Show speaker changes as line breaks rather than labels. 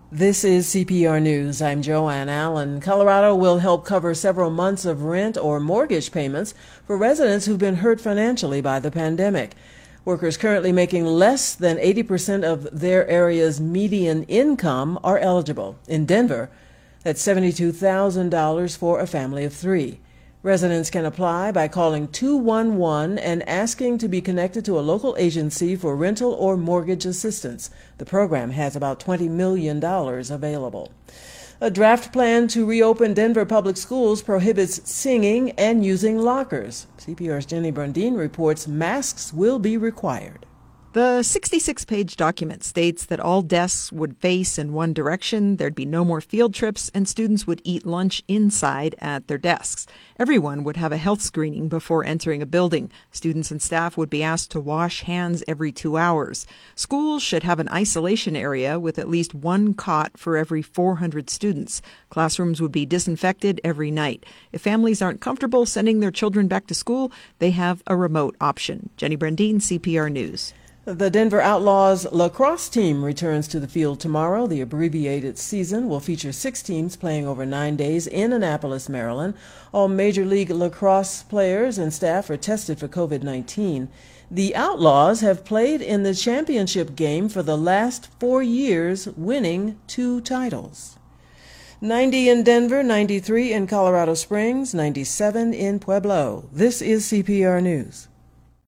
This is CPR News. I'm Joanne Allen. Colorado will help cover several months of rent or mortgage payments for residents who've been hurt financially by the pandemic. Workers currently making less than 80% of their area's median income are eligible. In Denver, that's $72,000 for a family of three. Residents can apply by calling 211 and asking to be connected to a local agency for rental or mortgage assistance. The program has about $20 million available. A draft plan to reopen Denver public schools prohibits singing and using lockers. CPR's Jenny Brundin reports masks will be required.
The 66-page document states that all desks would face in one direction, there'd be no more field trips, and students would eat lunch inside at their desks. Everyone would have a health screening before entering a building. Students and staff would be asked to wash hands every 2 hours. Schools should have an isolation area with at least one cot for every 400 students. Classrooms would be disinfected every night. If families aren't comfortable sending their children back to school, they have a remote option. Jenny Brundin, CPR News.
The Denver Outlaws lacrosse team returns to the field tomorrow. The abbreviated season will feature 6 teams playing over 9 days in Annapolis, Maryland. All Major League Lacrosse players and staff are tested for COVID-19. The Outlaws have played in the championship game for the last 4 years, winning 2 titles. 90 in Denver, 93 in Colorado Springs, 97 in Pueblo. This is CPR News.